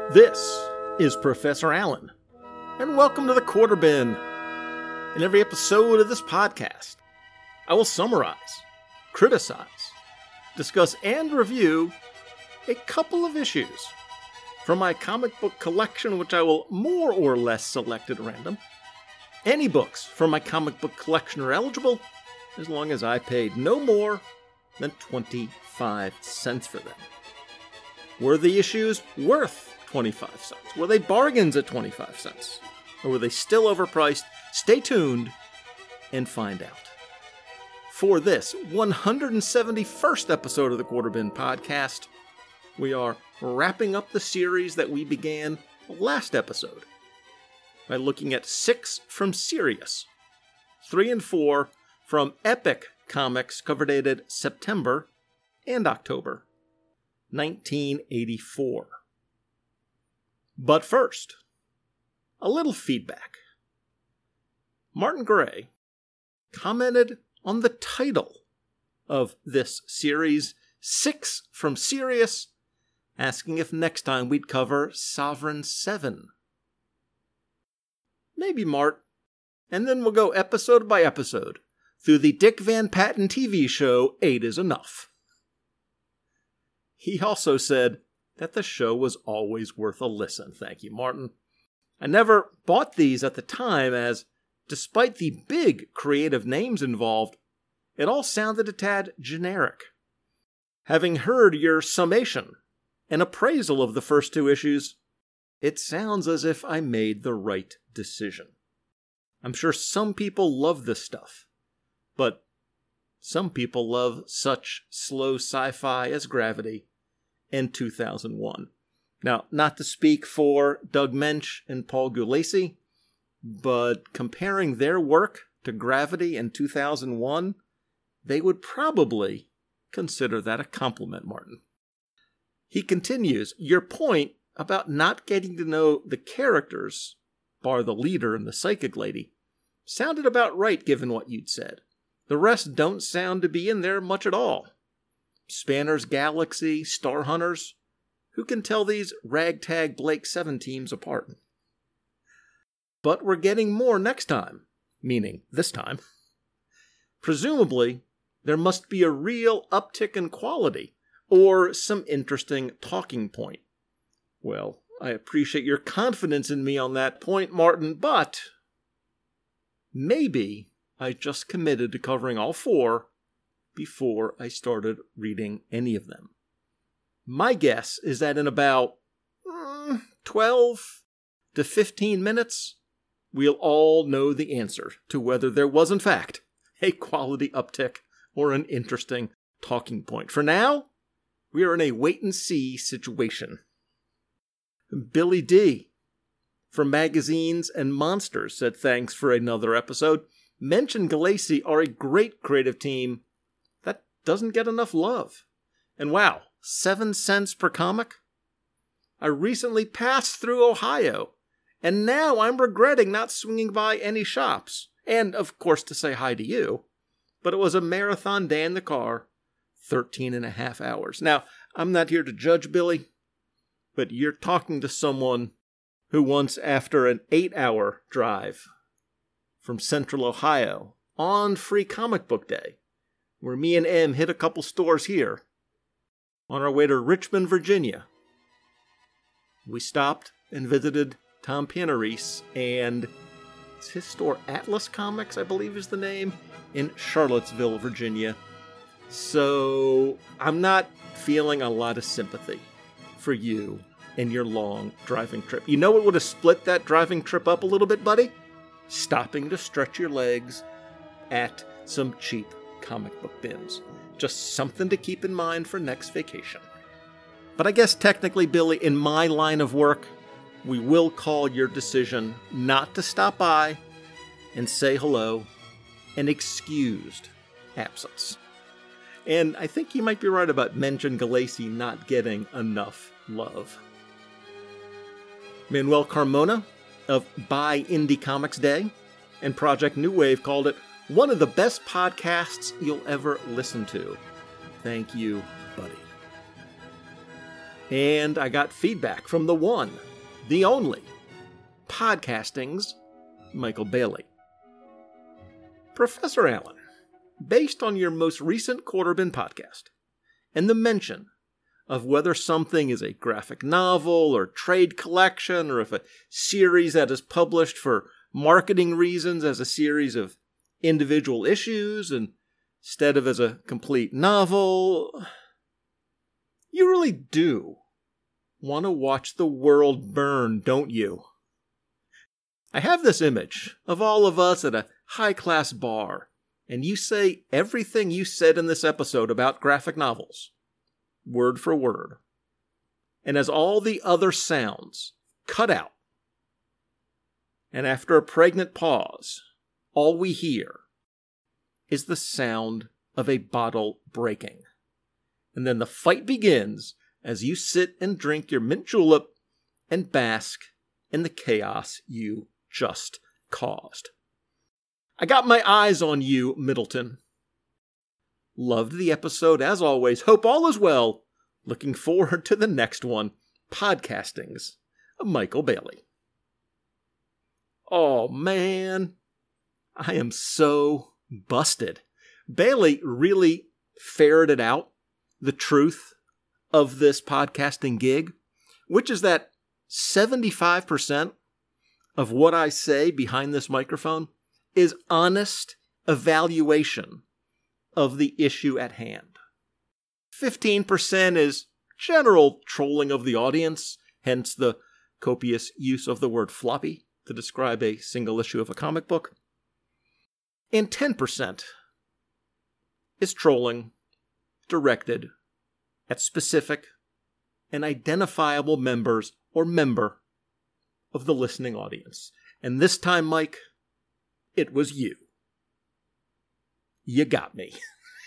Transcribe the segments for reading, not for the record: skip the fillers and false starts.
This is Professor Allen, and welcome to the Quarter Bin. In every episode of this podcast, I will summarize, criticize, discuss, and review a couple of issues from my comic book collection, which I will more or less select at random. Any books from my comic book collection are eligible, as long as I paid no more than 25 cents for them. Were the issues worth 25 cents? Were they bargains at 25 cents? Or were they still overpriced? Stay tuned and find out. For this 171st episode of the Quarter Bin Podcast, we are wrapping up the series that we began last episode by looking at 6 from Sirius, 3 and 4 from Epic Comics, cover dated September and October 1984. But first, a little feedback. Martin Gray commented on the title of this series, 6 from Sirius, asking if next time we'd cover Sovereign 7. Maybe, Mart. And then we'll go episode by episode through the Dick Van Patten TV show 8 is Enough. He also said that the show was always worth a listen. Thank you, Martin. I never bought these at the time as, despite the big creative names involved, it all sounded a tad generic. Having heard your summation and appraisal of the first 2 issues, it sounds as if I made the right decision. I'm sure some people love this stuff, but some people love such slow sci-fi as Gravity and 2001. Now, not to speak for Doug Moench and Paul Gulacy, but comparing their work to Gravity and 2001, they would probably consider that a compliment, Martin. He continues, your point about not getting to know the characters, bar the leader and the psychic lady, sounded about right given what you'd said. The rest don't sound to be in there much at all. Spanner's Galaxy, Star Hunters, who can tell these ragtag Blake 7 teams apart? But we're getting more next time, meaning this time. Presumably, there must be a real uptick in quality, or some interesting talking point. Well, I appreciate your confidence in me on that point, Martin, but maybe I just committed to covering all 4 before I started reading any of them. My guess is that in about 12 to 15 minutes, we'll all know the answer to whether there was, in fact, a quality uptick or an interesting talking point. For now, we are in a wait-and-see situation. Billy D. from Magazines and Monsters said thanks for another episode. Moench and Gulacy are a great creative team that doesn't get enough love. And wow, 7 cents per comic? I recently passed through Ohio, and now I'm regretting not swinging by any shops. And, of course, to say hi to you. But it was a marathon day in the car, 13 and a half hours. Now, I'm not here to judge Billy, but you're talking to someone who once, after an 8-hour drive from Central Ohio on Free Comic Book Day, where me and Em hit a couple stores here, on our way to Richmond, Virginia, we stopped and visited Tom Panarese and it's his store, Atlas Comics, I believe is the name, in Charlottesville, Virginia. So I'm not feeling a lot of sympathy for you and your long driving trip. You know what would have split that driving trip up a little bit, buddy? Stopping to stretch your legs at some cheap comic book bins. Just something to keep in mind for next vacation. But I guess technically, Billy, in my line of work, we will call your decision not to stop by and say hello an excused absence. And I think you might be right about Moench and Gulacy not getting enough love. Manuel Carmona of Buy Indie Comics Day and Project New Wave called it one of the best podcasts you'll ever listen to. Thank you, buddy. And I got feedback from the one, the only, podcasting's Michael Bailey. Professor Allen, based on your most recent Quarterbin podcast, and the mention of whether something is a graphic novel or trade collection, or if a series that is published for marketing reasons as a series of individual issues instead of as a complete novel, you really do want to watch the world burn, don't you? I have this image of all of us at a high-class bar, and you say everything you said in this episode about graphic novels, word for word. And as all the other sounds cut out, and after a pregnant pause, all we hear is the sound of a bottle breaking. And then the fight begins as you sit and drink your mint julep and bask in the chaos you just caused. I got my eyes on you, Middleton. Loved the episode as always. Hope all is well. Looking forward to the next one. Podcasting's Michael Bailey. Oh man, I am so busted. Bailey really ferreted out the truth of this podcasting gig, which is that 75% of what I say behind this microphone is honest evaluation of the issue at hand. 15% is general trolling of the audience, hence the copious use of the word floppy to describe a single issue of a comic book. And 10% is trolling directed at specific and identifiable members or member of the listening audience. And this time, Mike, it was you. You got me.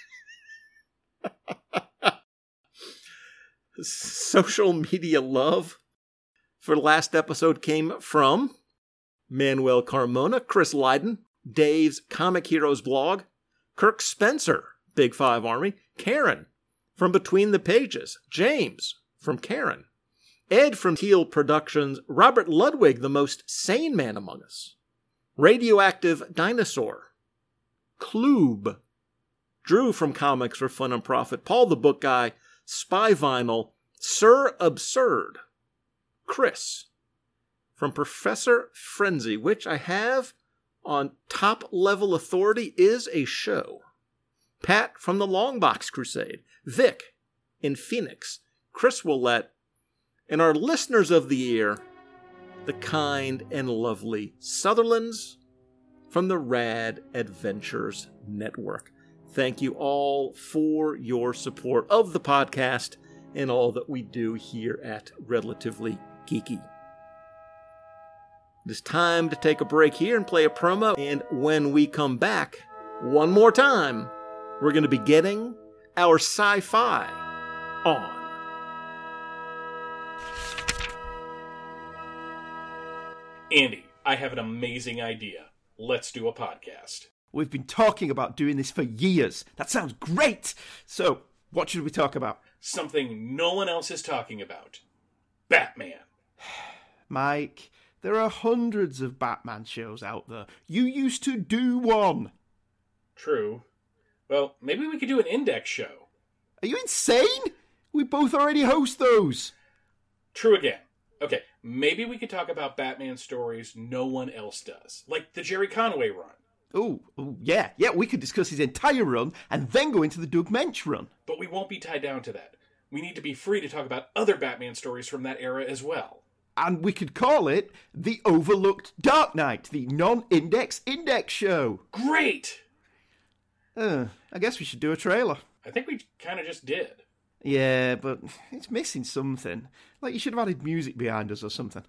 Social media love for the last episode came from Manuel Carmona, Chris Lydon, Dave's Comic Heroes blog, Kirk Spencer, Big Five Army, Karen from Between the Pages, James from Karen, Ed from Teal Productions, Robert Ludwig, the most sane man among us, Radioactive Dinosaur, Kloob, Drew from Comics for Fun and Profit, Paul the Book Guy, Spy Vinyl, Sir Absurd, Chris from Professor Frenzy, which I have on top level authority is a show, Pat from the Longbox Crusade, Vic in Phoenix, Chris Willette, and our listeners of the year, the kind and lovely Sutherlands from the Rad Adventures Network. Thank you all for your support of the podcast and all that we do here at Relatively Geeky. It is time to take a break here and play a promo, and when we come back, one more time, we're going to be getting our sci-fi on. Andy, I have an amazing idea. Let's do a podcast. We've been talking about doing this for years. That sounds great! So, what should we talk about? Something no one else is talking about. Batman. Mike, there are hundreds of Batman shows out there. You used to do one. True. Well, maybe we could do an index show. Are you insane? We both already host those. True again. Okay, maybe we could talk about Batman stories no one else does. Like the Jerry Conway run. Oh, yeah, we could discuss his entire run and then go into the Doug Mensch run. But we won't be tied down to that. We need to be free to talk about other Batman stories from that era as well. And we could call it the Overlooked Dark Knight, the non-index index show. Great! I guess we should do a trailer. I think we kind of just did. Yeah, but it's missing something. Like you should have added music behind us or something.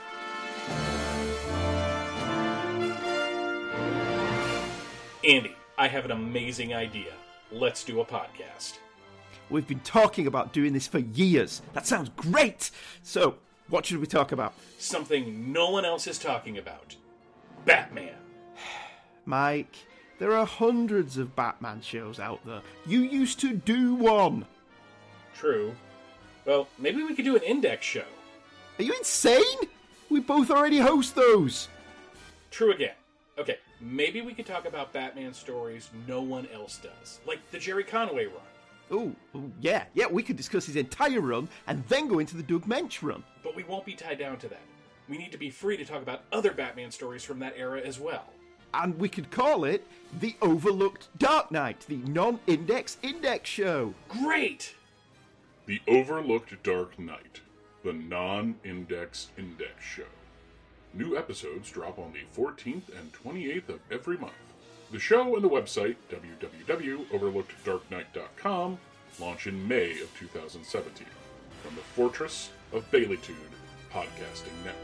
Andy, I have an amazing idea. Let's do a podcast. We've been talking about doing this for years. That sounds great! So, what should we talk about? Something no one else is talking about. Batman. Mike, there are hundreds of Batman shows out there. You used to do one. True. Well, maybe we could do an index show. Are you insane? We both already host those. True again. Okay, maybe we could talk about Batman stories no one else does. Like the Jerry Conway run. Oh, yeah, we could discuss his entire run and then go into the Doug Mensch run. But we won't be tied down to that. We need to be free to talk about other Batman stories from that era as well. And we could call it the Overlooked Dark Knight, the non-index index show. Great! The Overlooked Dark Knight, the non-index index show. New episodes drop on the 14th and 28th of every month. The show and the website, www.overlookeddarknight.com, launch in May of 2017 from the Fortress of Baileytude Podcasting Network.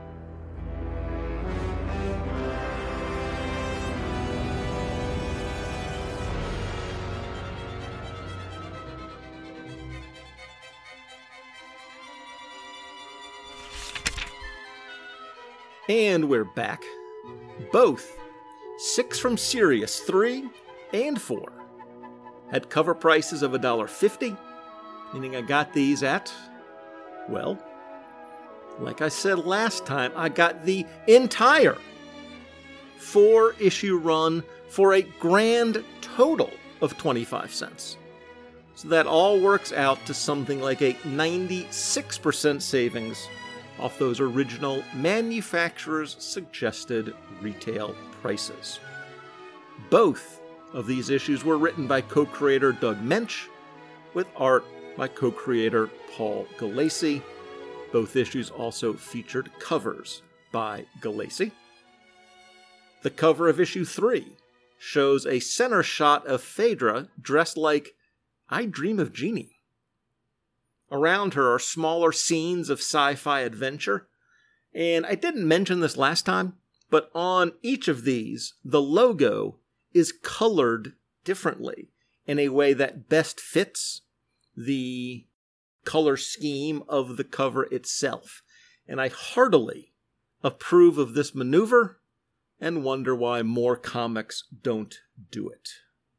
And we're back. Both 6 from Sirius 3 and 4 had cover prices of $1.50, meaning I got these at, well, like I said last time, I got the entire 4-issue run for a grand total of 25 cents. So that all works out to something like a 96% savings off those original manufacturer's suggested retail prices. Both of these issues were written by co-creator Doug Mensch, with art by co-creator Paul Gulacy. Both issues also featured covers by Gulacy. The cover of issue 3 shows a center shot of Phaedra dressed like I Dream of Jeannie. Around her are smaller scenes of sci-fi adventure, and I didn't mention this last time, but on each of these, the logo is colored differently in a way that best fits the color scheme of the cover itself. And I heartily approve of this maneuver and wonder why more comics don't do it.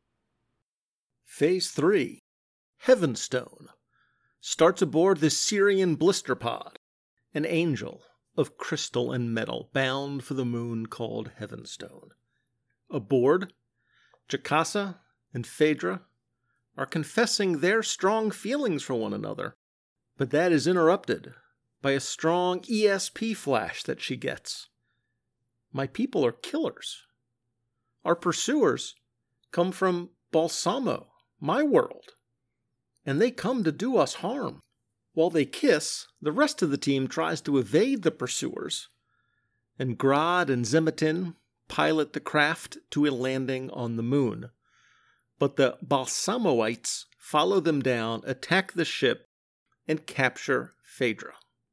Phase 3, Heavenstone, starts aboard the Syrian blister pod, an angel of crystal and metal bound for the moon called Heavenstone. Aboard, Jocasta and Phaedra are confessing their strong feelings for one another, but that is interrupted by a strong ESP flash that she gets. My people are killers. Our pursuers come from Balsamo, my world, and they come to do us harm. While they kiss, the rest of the team tries to evade the pursuers, and Grodd and Zemetin pilot the craft to a landing on the moon. But the Balsamoites follow them down, attack the ship, and capture Phaedra.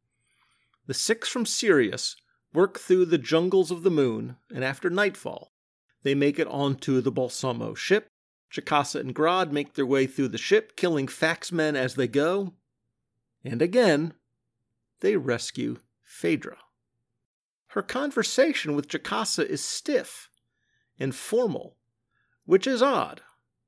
The 6 from Sirius work through the jungles of the moon, and after nightfall, they make it onto the Balsamo ship. Jocasta and Grodd make their way through the ship, killing faxmen as they go. And again, they rescue Phaedra. Her conversation with Jocasta is stiff and formal, which is odd.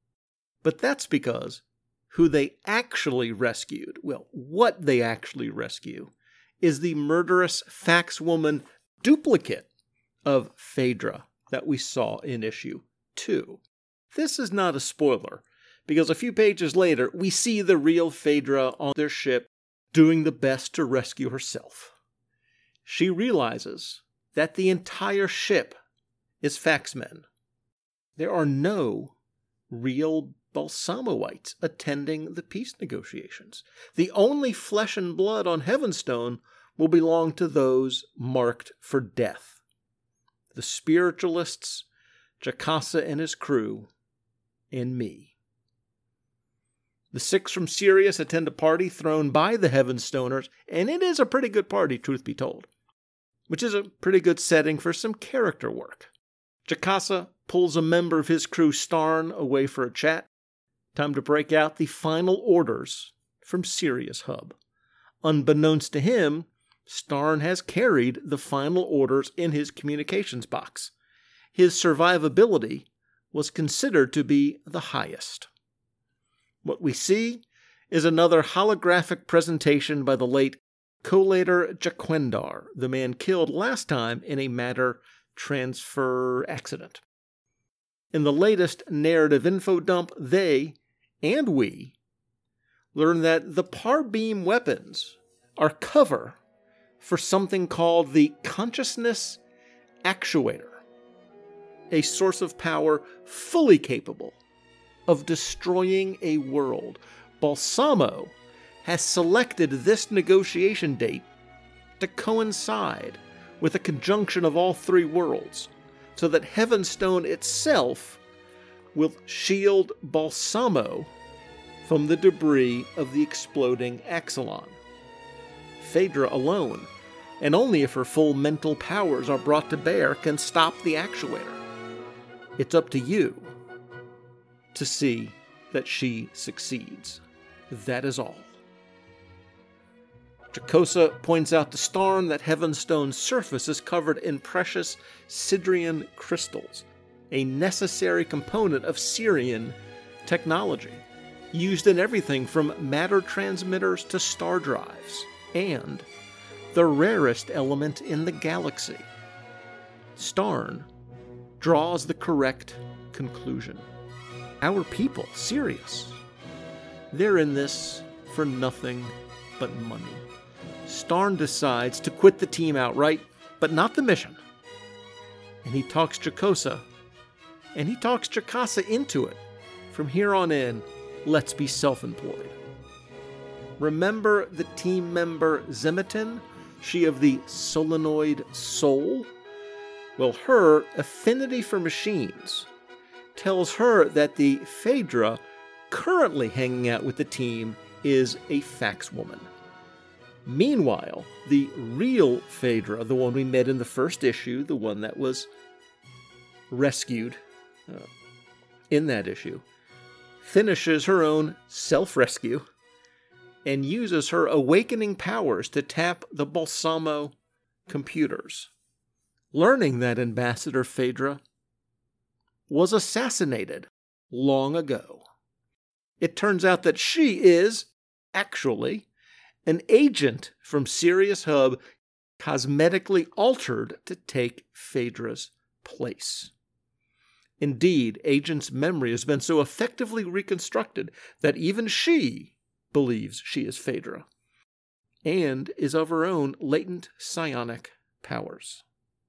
But that's because who they actually rescued, well, what they actually rescue, is the murderous faxwoman duplicate of Phaedra that we saw in issue 2. This is not a spoiler, because a few pages later, we see the real Phaedra on their ship doing the best to rescue herself. She realizes that the entire ship is faxmen. There are no real Balsamoites attending the peace negotiations. The only flesh and blood on Heavenstone will belong to those marked for death. The spiritualists, Jocasta and his crew, and me. The 6 from Sirius attend a party thrown by the Heavenstoners, and it is a pretty good party, truth be told, which is a pretty good setting for some character work. Jocasta pulls a member of his crew, Starn, away for a chat. Time to break out the final orders from Sirius Hub. Unbeknownst to him, Starn has carried the final orders in his communications box. His survivability was considered to be the highest. What we see is another holographic presentation by the late Collator Jaquendar, the man killed last time in a matter transfer accident. In the latest narrative info dump, they, and we, learn that the Parbeam weapons are cover for something called the Consciousness Actuator, a source of power fully capable of destroying a world. Balsamo has selected this negotiation date to coincide with a conjunction of all three worlds, so that Heavenstone itself will shield Balsamo from the debris of the exploding Axelon. Phaedra alone, and only if her full mental powers are brought to bear, can stop the actuator. It's up to you to see that she succeeds. That is all. Jocosa points out to Starn that Heavenstone's surface is covered in precious Sidrian crystals, a necessary component of Syrian technology, used in everything from matter transmitters to star drives, and the rarest element in the galaxy. Starn draws the correct conclusion. Our people, Sirius, they're in this for nothing but money. Starn decides to quit the team outright, but not the mission. And he talks Jocosa, and he talks Jocasta into it. From here on in, let's be self-employed. Remember the team member Zemitin, she of the solenoid soul? Well, her affinity for machines tells her that the Phaedra currently hanging out with the team is a fax woman. Meanwhile, the real Phaedra, the one we met in the first issue, the one that was rescued in that issue, finishes her own self-rescue and uses her awakening powers to tap the Balsamo computers, learning that Ambassador Phaedra was assassinated long ago. It turns out that she is, actually, an agent from Sirius Hub, cosmetically altered to take Phaedra's place. Indeed, Agent's memory has been so effectively reconstructed that even she believes she is Phaedra, and is of her own latent psionic powers.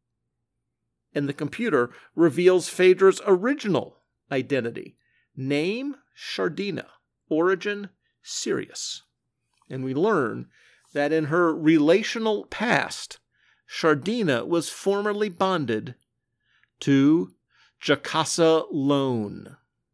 And the computer reveals Phaedra's original identity. Name, Shardina. Origin, Sirius. And we learn that in her relational past, Shardina was formerly bonded to Jocasta Lone.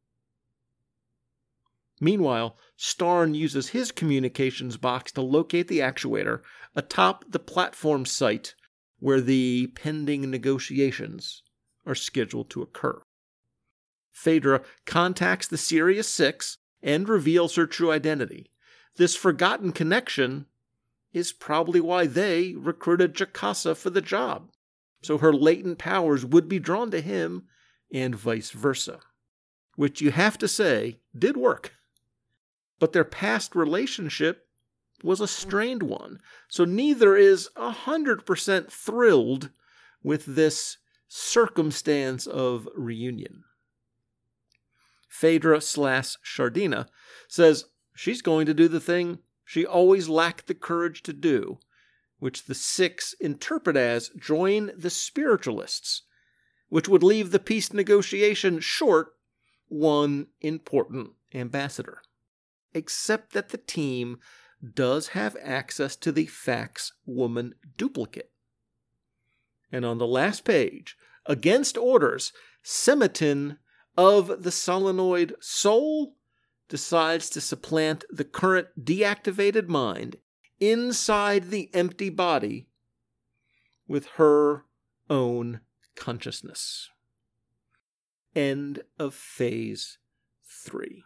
Meanwhile, Starn uses his communications box to locate the actuator atop the platform site where the pending negotiations are scheduled to occur. Phaedra contacts the Sirius Six and reveals her true identity. This forgotten connection is probably why they recruited Jocasta for the job, so her latent powers would be drawn to him and vice versa, which you have to say did work. But their past relationship was a strained one, so neither is 100% thrilled with this circumstance of reunion. Phaedra / Shardina says she's going to do the thing she always lacked the courage to do, which the Six interpret as join the spiritualists, which would leave the peace negotiation short one important ambassador. Except that the team does have access to the fax woman duplicate. And on the last page, against orders, Semitin of the solenoid soul decides to supplant the current deactivated mind inside the empty body with her own consciousness. End of Phase 3.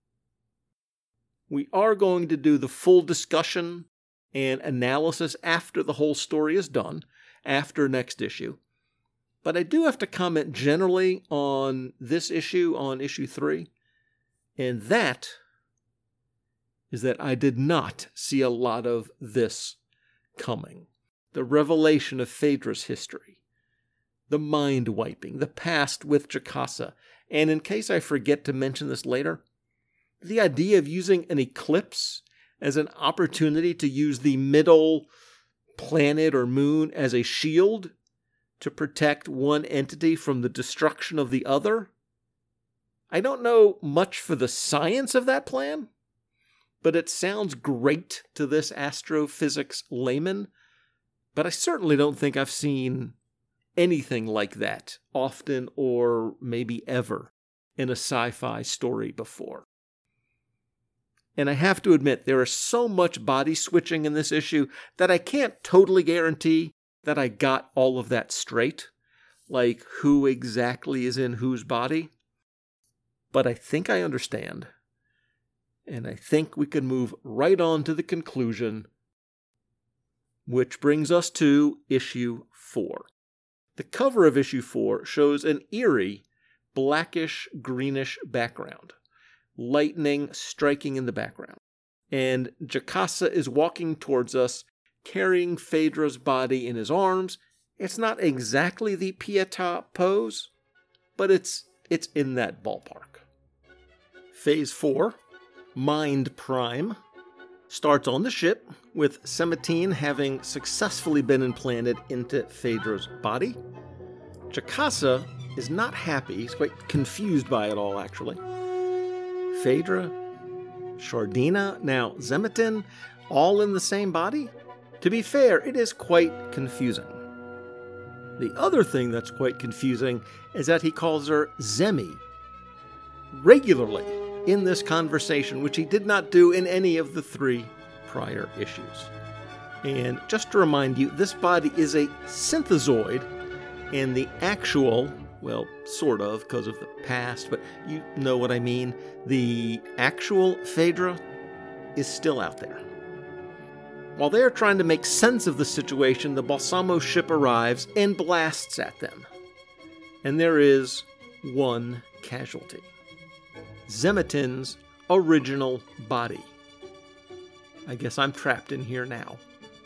We are going to do the full discussion and analysis after the whole story is done, after next issue. But I do have to comment generally on this issue, on issue 3, and that is that I did not see a lot of this coming. The revelation of Phaedra's history, the mind wiping, the past with Jocasta, and in case I forget to mention this later, the idea of using an eclipse as an opportunity to use the middle planet or moon as a shield to protect one entity from the destruction of the other. I don't know much for the science of that plan, but it sounds great to this astrophysics layman, but I certainly don't think I've seen anything like that often or maybe ever in a sci-fi story before. And I have to admit, there is so much body switching in this issue that I can't totally guarantee that I got all of that straight, like who exactly is in whose body. But I think I understand, and I think we can move right on to the conclusion, which brings us to issue 4. The cover of issue 4 shows an eerie, blackish-greenish background, lightning striking in the background. And Jocasta is walking towards us, carrying Phaedra's body in his arms. It's not exactly the Pietà pose, but it's in that ballpark. Phase 4, Mind Prime, starts on the ship, with Semitine having successfully been implanted into Phaedra's body. Jocasta is not happy. He's quite confused by it all, actually. Phaedra, Shardina, now Semitine, all in the same body? To be fair, it is quite confusing. The other thing that's quite confusing is that he calls her Zemi regularly in this conversation, which he did not do in any of the 3 prior issues. And just to remind you, this body is a synthezoid, and the actual, well, sort of, because of the past, but you know what I mean, the actual Phaedra is still out there. While they are trying to make sense of the situation, the Balsamo ship arrives and blasts at them. And there is one casualty. Semitine's original body. I guess I'm trapped in here now.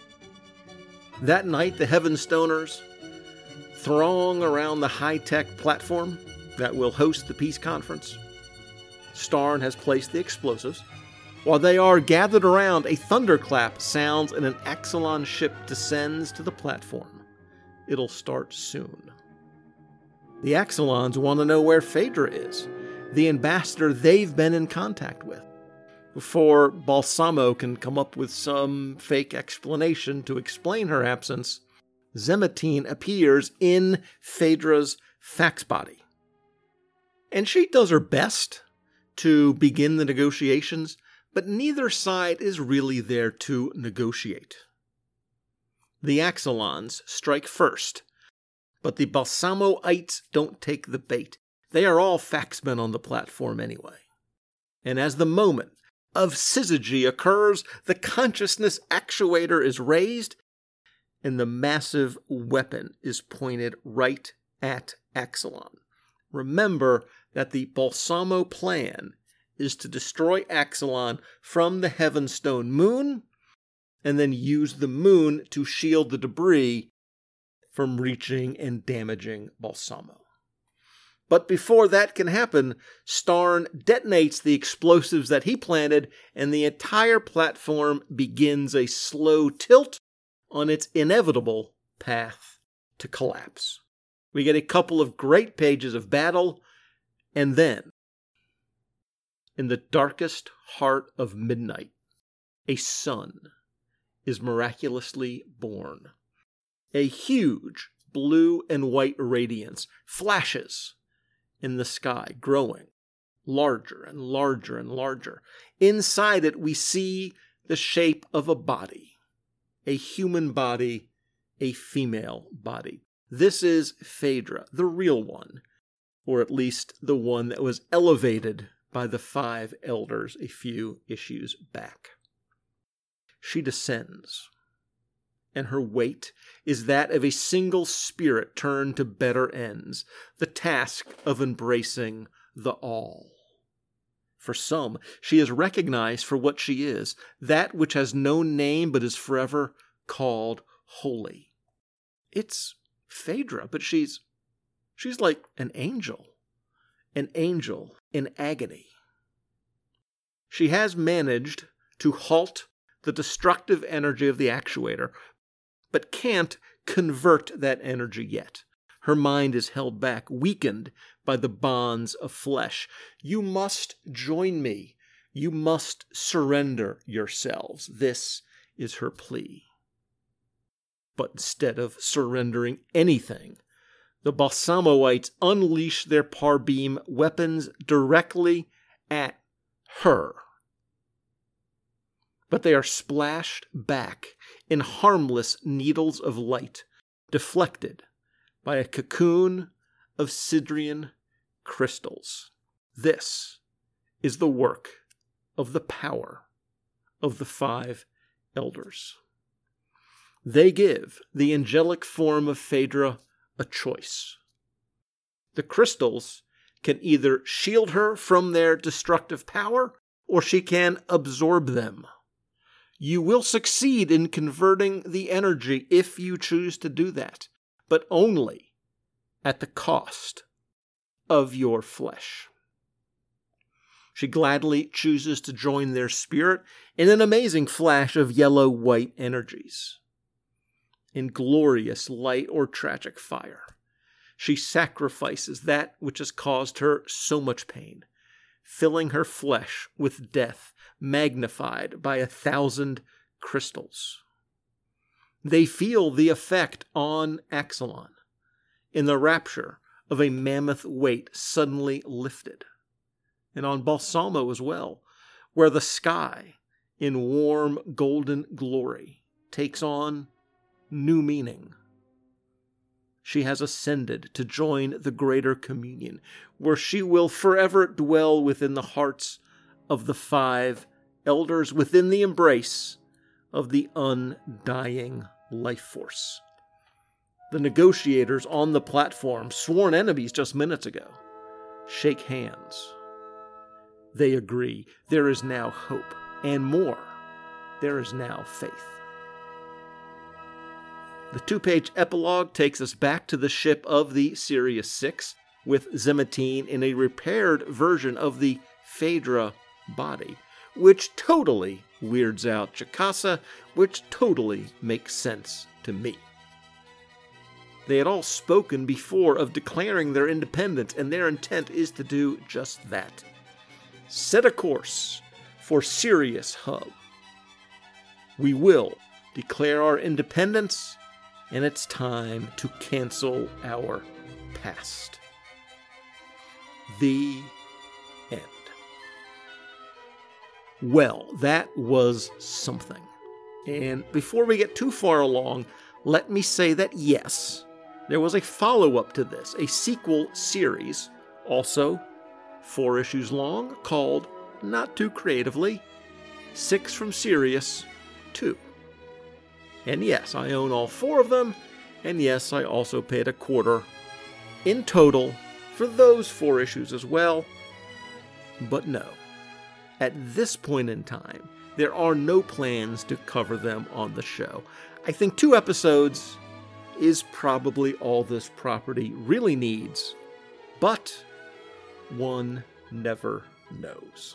That night, the Heavenstones throng around the high-tech platform that will host the peace conference. Starn has placed the explosives. While they are gathered around, a thunderclap sounds and an Axelon ship descends to the platform. It'll start soon. The Axelons want to know where Phaedra is, the ambassador they've been in contact with. Before Balsamo can come up with some fake explanation to explain her absence, Semitine appears in Phaedra's fax body. And she does her best to begin the negotiations, but neither side is really there to negotiate. The Axelons strike first, but the Balsamoites don't take the bait. They are all faxmen on the platform anyway. And as the moment of syzygy occurs, the consciousness actuator is raised, and the massive weapon is pointed right at Axelon. Remember that the Balsamo plan is to destroy Axelon from the Heavenstone moon, and then use the moon to shield the debris from reaching and damaging Balsamo. But before that can happen, Starn detonates the explosives that he planted, and the entire platform begins a slow tilt on its inevitable path to collapse. We get a couple of great pages of battle, and then, in the darkest heart of midnight, a sun is miraculously born. A huge blue and white radiance flashes in the sky, growing larger and larger and larger. Inside it, we see the shape of a body, a human body, a female body. This is Phaedra, the real one, or at least the one that was elevated by the 5 elders a few issues back. She descends, and her weight is that of a single spirit turned to better ends, the task of embracing the all. For some, she is recognized for what she is, that which has no name but is forever called holy. It's Phaedra, but she's like an angel in agony. She has managed to halt the destructive energy of the actuator, but can't convert that energy yet. Her mind is held back, weakened by the bonds of flesh. You must join me. You must surrender yourselves. This is her plea. But instead of surrendering anything, the Balsamoites unleash their Parbeam weapons directly at her. But they are splashed back in harmless needles of light, deflected by a cocoon of Sidrian crystals. This is the work of the power of the 5 elders. They give the angelic form of Phaedra a choice. The crystals can either shield her from their destructive power, or she can absorb them. You will succeed in converting the energy if you choose to do that, but only at the cost of your flesh. She gladly chooses to join their spirit in an amazing flash of yellow-white energies. In glorious light or tragic fire, she sacrifices that which has caused her so much pain, filling her flesh with death magnified by 1,000 crystals. They feel the effect on Axelon in the rapture of a mammoth weight suddenly lifted, and on Balsamo as well, where the sky in warm golden glory takes on new meaning. She has ascended to join the greater communion, where she will forever dwell within the hearts of the 5 elders, within the embrace of the undying life force. The negotiators on the platform, sworn enemies just minutes ago, shake hands. They agree there is now hope, and more, there is now faith. The 2-page epilogue takes us back to the ship of the Sirius 6, with Zemetine in a repaired version of the Phaedra body, which totally weirds out Jocasta, which totally makes sense to me. They had all spoken before of declaring their independence, and their intent is to do just that. Set a course for Sirius Hub. We will declare our independence, and it's time to cancel our past. The end. Well, that was something. And before we get too far along, let me say that yes, there was a follow-up to this, a sequel series, also 4 issues long, called, not too creatively, 6 from Sirius 2. And yes, I own all 4 of them, and yes, I also paid $25 in total for those 4 issues as well. But no, at this point in time, there are no plans to cover them on the show. I think 2 episodes is probably all this property really needs, but one never knows.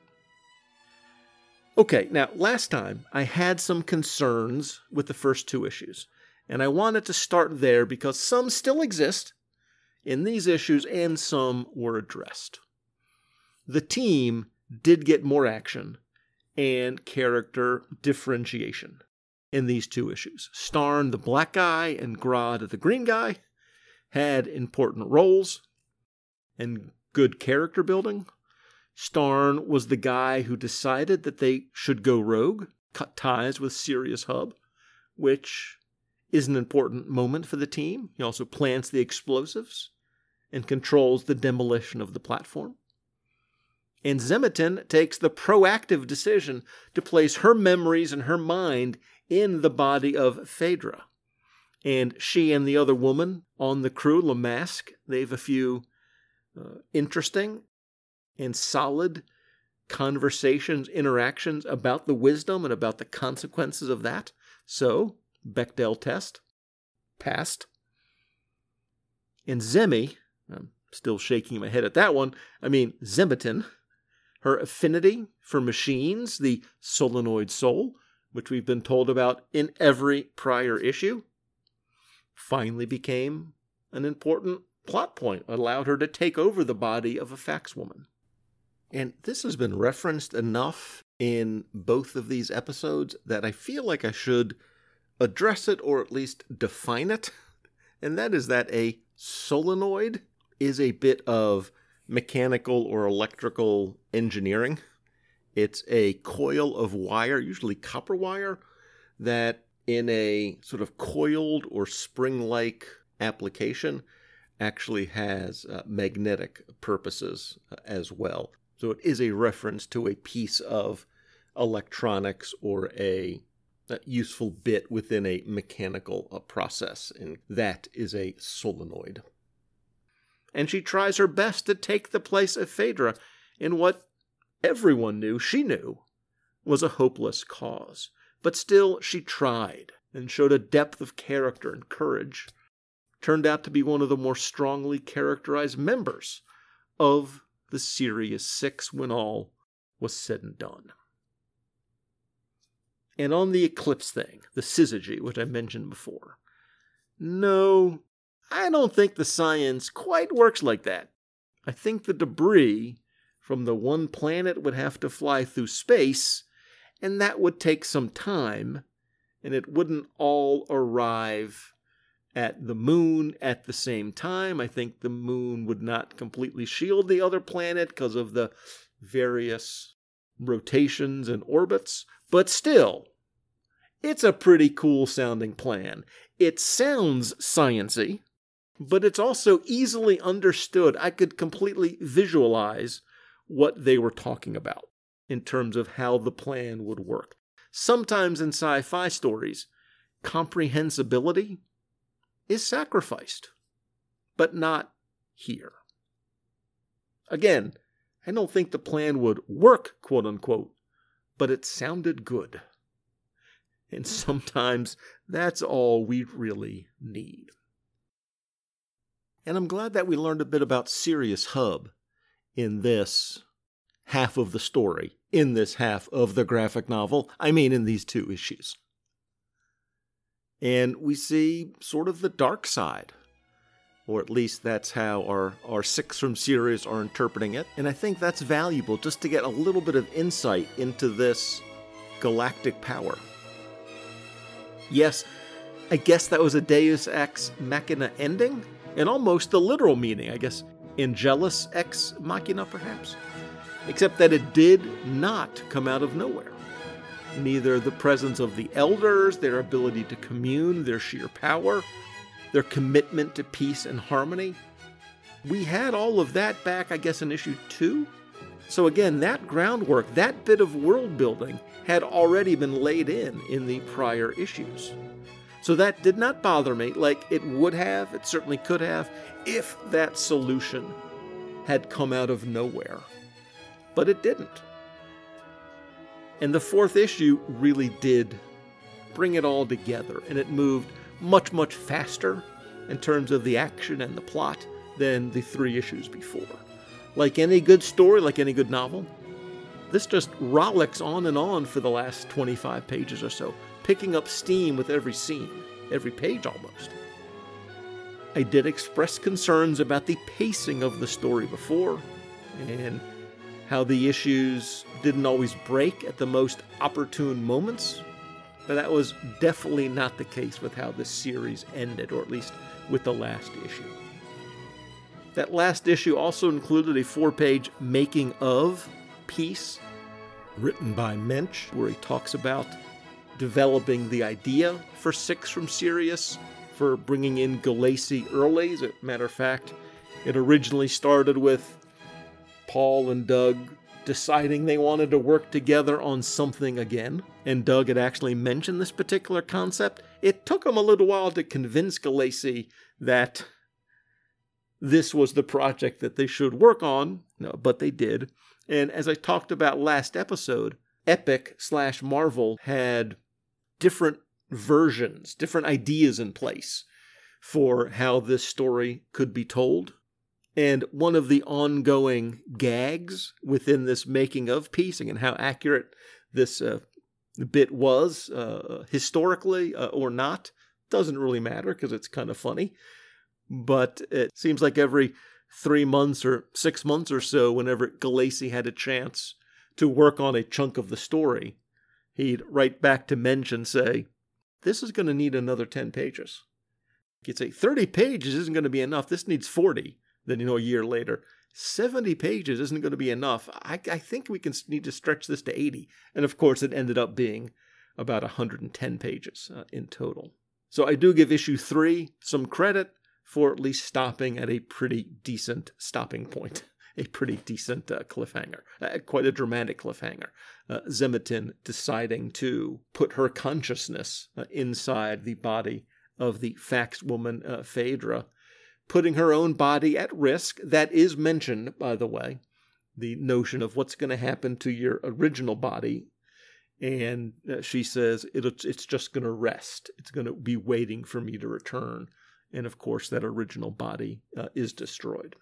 Okay, now last time I had some concerns with the first 2 issues, and I wanted to start there because some still exist in these issues and some were addressed. The team did get more action and character differentiation in these 2 issues. Starn, the black guy, and Grodd, the green guy, had important roles and good character building. Starn was the guy who decided that they should go rogue, cut ties with Sirius Hub, which is an important moment for the team. He also plants the explosives and controls the demolition of the platform. And Zemetine takes the proactive decision to place her memories and her mind in the body of Phaedra. And she and the other woman on the crew, Lamask, they have a few interesting and solid conversations, interactions about the wisdom and about the consequences of that. So, Bechdel test, passed. And Zemi, I'm still shaking my head at that one, Zemetin, her affinity for machines, the solenoid soul, which we've been told about in every prior issue, finally became an important plot point, allowed her to take over the body of a fax woman. And this has been referenced enough in both of these episodes that I feel like I should address it or at least define it. And that is that a solenoid is a bit of mechanical or electrical engineering. It's a coil of wire, usually copper wire, that in a sort of coiled or spring-like application actually has magnetic purposes as well. So it is a reference to a piece of electronics or a useful bit within a mechanical process, and that is a solenoid. And she tries her best to take the place of Phaedra in what everyone knew she knew was a hopeless cause. But still, she tried and showed a depth of character and courage. Turned out to be one of the more strongly characterized members of the Sirius Six when all was said and done. And on the eclipse thing, the syzygy, which I mentioned before, no, I don't think the science quite works like that. I think the debris from the one planet would have to fly through space, and that would take some time, and it wouldn't all arrive at the moon at the same time. I think the moon would not completely shield the other planet because of the various rotations and orbits, but still, it's a pretty cool sounding plan. It sounds science-y, but it's also easily understood. I could completely visualize what they were talking about in terms of how the plan would work. Sometimes in sci-fi stories, comprehensibility is sacrificed, but not here. Again, I don't think the plan would work, quote unquote, but it sounded good. And sometimes that's all we really need. And I'm glad that we learned a bit about Sirius Hub in this half of the story, in this half of the graphic novel. In these 2 issues. And we see sort of the dark side, or at least that's how our Six from Sirius are interpreting it. And I think that's valuable just to get a little bit of insight into this galactic power. Yes, I guess that was a Deus Ex Machina ending, and almost the literal meaning, I guess, Angelus Ex Machina perhaps. Except that it did not come out of nowhere. Neither the presence of the elders, their ability to commune, their sheer power, their commitment to peace and harmony. We had all of that back, I guess, in issue 2. So again, that groundwork, that bit of world building had already been laid in the prior issues. So that did not bother me like it would have, it certainly could have, if that solution had come out of nowhere. But it didn't. And the 4th issue really did bring it all together, and it moved much, much faster in terms of the action and the plot than the 3 issues before. Like any good story, like any good novel, this just rollicks on and on for the last 25 pages or so, picking up steam with every scene, every page almost. I did express concerns about the pacing of the story before, and how the issues didn't always break at the most opportune moments, but that was definitely not the case with how this series ended, or at least with the last issue. That last issue also included a 4-page making of piece written by Mensch, where he talks about developing the idea for Six from Sirius, for bringing in Gulacy early. As a matter of fact, it originally started with Paul and Doug deciding they wanted to work together on something again, and Doug had actually mentioned this particular concept. It took him a little while to convince Gulacy that this was the project that they should work on, but they did. And as I talked about last episode, Epic/Marvel had different versions, different ideas in place for how this story could be told. And one of the ongoing gags within this making of piece, and how accurate this bit was historically or not, doesn't really matter because it's kind of funny. But it seems like every 3 months or 6 months or so, whenever Gulacy had a chance to work on a chunk of the story, he'd write back to Mensch and say, this is going to need another 10 pages. He'd say, 30 pages isn't going to be enough. This needs 40. Then, a year later, 70 pages isn't going to be enough. I think we need to stretch this to 80. And of course, it ended up being about 110 pages in total. So I do give issue 3 some credit for at least stopping at a pretty decent stopping point, a pretty decent cliffhanger, quite a dramatic cliffhanger. Xemmetin deciding to put her consciousness inside the body of the fax woman, Phaedra, putting her own body at risk. That is mentioned, by the way, the notion of what's going to happen to your original body. And she says it's just going to rest. It's going to be waiting for me to return. And of course, that original body is destroyed.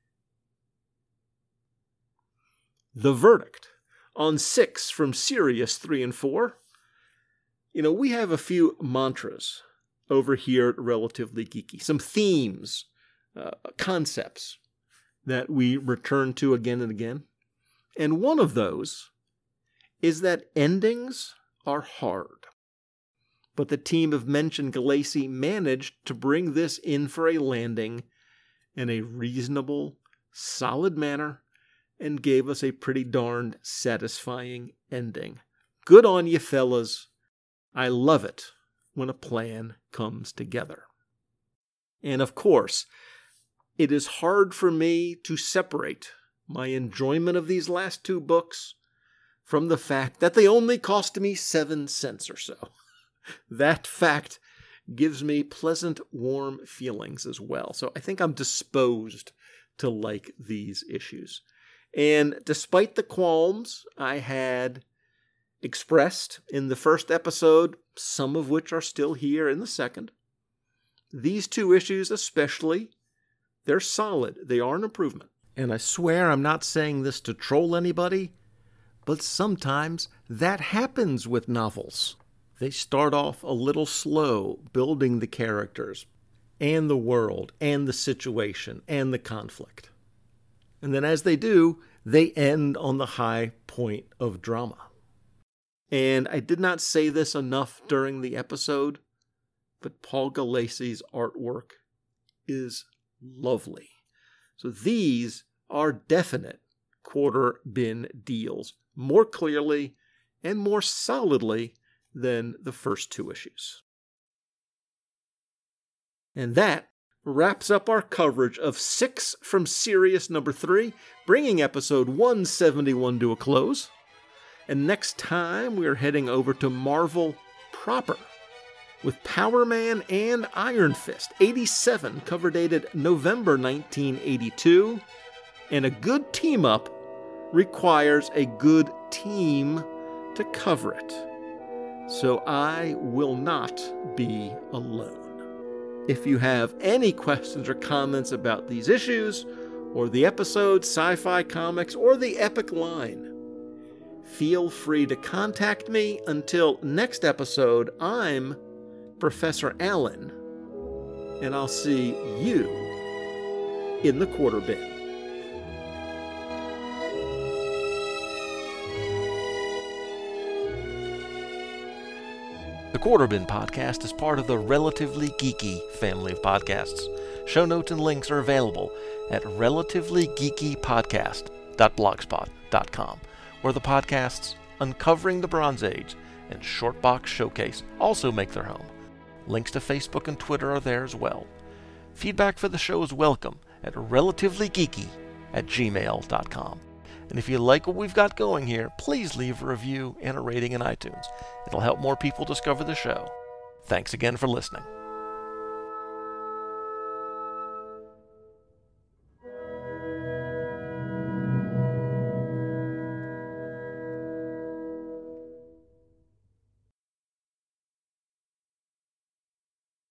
The verdict on 6 from Sirius 3 and 4. We have a few mantras over here at Relatively Geeky, some themes, concepts that we return to again and again. And one of those is that endings are hard. But the team of Mensch and Gulacy managed to bring this in for a landing in a reasonable, solid manner and gave us a pretty darned satisfying ending. Good on you, fellas. I love it when a plan comes together. And of course, it is hard for me to separate my enjoyment of these last 2 books from the fact that they only cost me 7 cents or so. That fact gives me pleasant, warm feelings as well. So I think I'm disposed to like these issues. And despite the qualms I had expressed in the first episode, some of which are still here in the second, these 2 issues especially, they're solid. They are an improvement. And I swear I'm not saying this to troll anybody, but sometimes that happens with novels. They start off a little slow, building the characters, and the world, and the situation, and the conflict. And then as they do, they end on the high point of drama. And I did not say this enough during the episode, but Paul Gulacy's artwork is lovely. So these are definite quarter bin deals, more clearly and more solidly than the first 2 issues. And that wraps up our coverage of 6 from Sirius number 3, bringing episode 171 to a close. And next time we are heading over to Marvel proper with Power Man and Iron Fist, 87, cover dated November 1982. And a good team-up requires a good team to cover it. So I will not be alone. If you have any questions or comments about these issues, or the episode, Sci-Fi Comics, or the Epic line, feel free to contact me. Until next episode, I'm Professor Allen, and I'll see you in the quarter bin. The Quarter Bin Podcast is part of the Relatively Geeky family of podcasts. Show notes and links are available at relativelygeekypodcast.blogspot.com, where the podcasts Uncovering the Bronze Age and Shortbox Showcase also make their home. Links to Facebook and Twitter are there as well. Feedback for the show is welcome at relativelygeeky@gmail.com. And if you like what we've got going here, please leave a review and a rating in iTunes. It'll help more people discover the show. Thanks again for listening.